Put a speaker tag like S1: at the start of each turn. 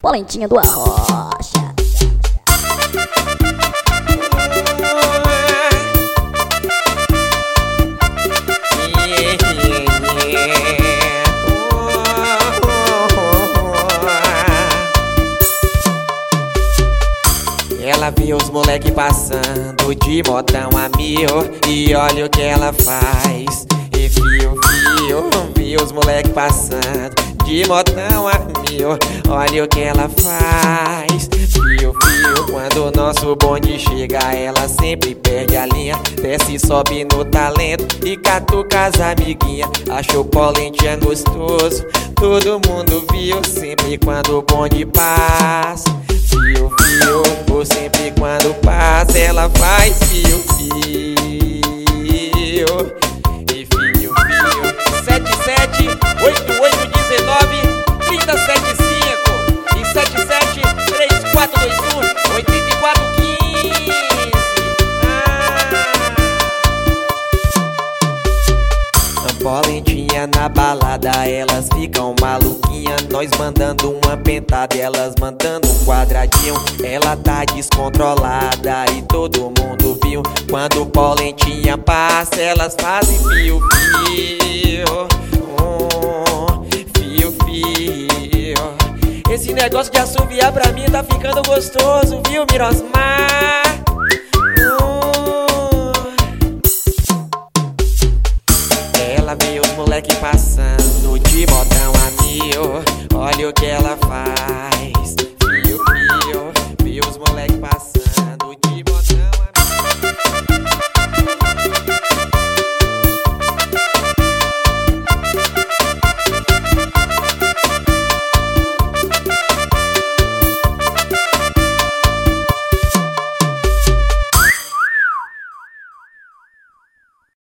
S1: Polentinha do Arrocha.
S2: Ela viu os moleque passando de motão a mil, e olha o que ela faz. E viu os moleque passando de motão a mil, olha o que ela faz. Viu, quando o nosso bonde chega, ela sempre perde a linha, desce e sobe no talento e catuca as amiguinhas. Achou Polentinha gostoso, todo mundo viu, sempre quando o bonde passa. Fio, por sempre quando passa, ela faz fio. E fio, 7788193075 e 7734218415. Polentinha na balada, elas ficam maluquinhas, nós mandando uma pentada, elas mandando um quadradinho. Ela tá descontrolada e todo mundo viu, quando Polentinha passa, elas fazem fio. Esse negócio de assoviar pra mim tá ficando gostoso, viu, Mirosmar? Ela vê os moleque passando de modão a mil, olha o que ela faz.